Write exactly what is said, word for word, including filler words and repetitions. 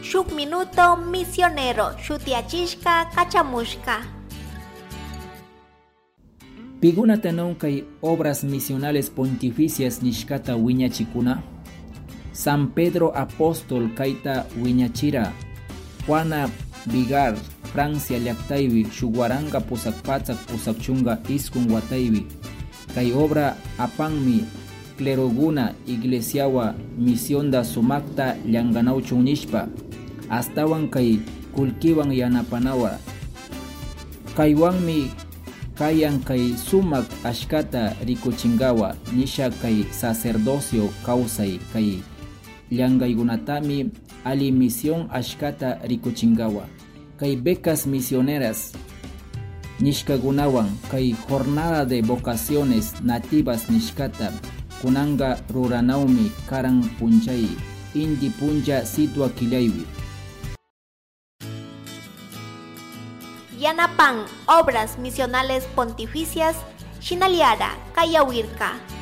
shuk minuto misionero shutiachishka kachamushka. Pigunatanon kay obras misionales pontificias nishkata wiñachikuna. San Pedro Apóstol kaita wiñachira. Juana Vigar Francia llaktaybi shuwaranga pusakpatsak pusakchunga iskun wataybi. Kay obra apanmi cleroguna iglesiawa misionda sumakta llanganawchun nishpa. Astawan kay kulkiwan yanapanawa. Kaywanmi kayan kay sumak ashkata rikuchingawa nisha kay sacerdocio kausay kay llangaygunatami ali misión ashkata rikuchingawa. Kay becas misioneras nishkagunawan kay jornada de vocaciones nativas nishkata kunanga ruranaumi karan punchay indi puncha situa kilaybi. Yanapan obras misionales pontificias Shinaliara Kayawirka.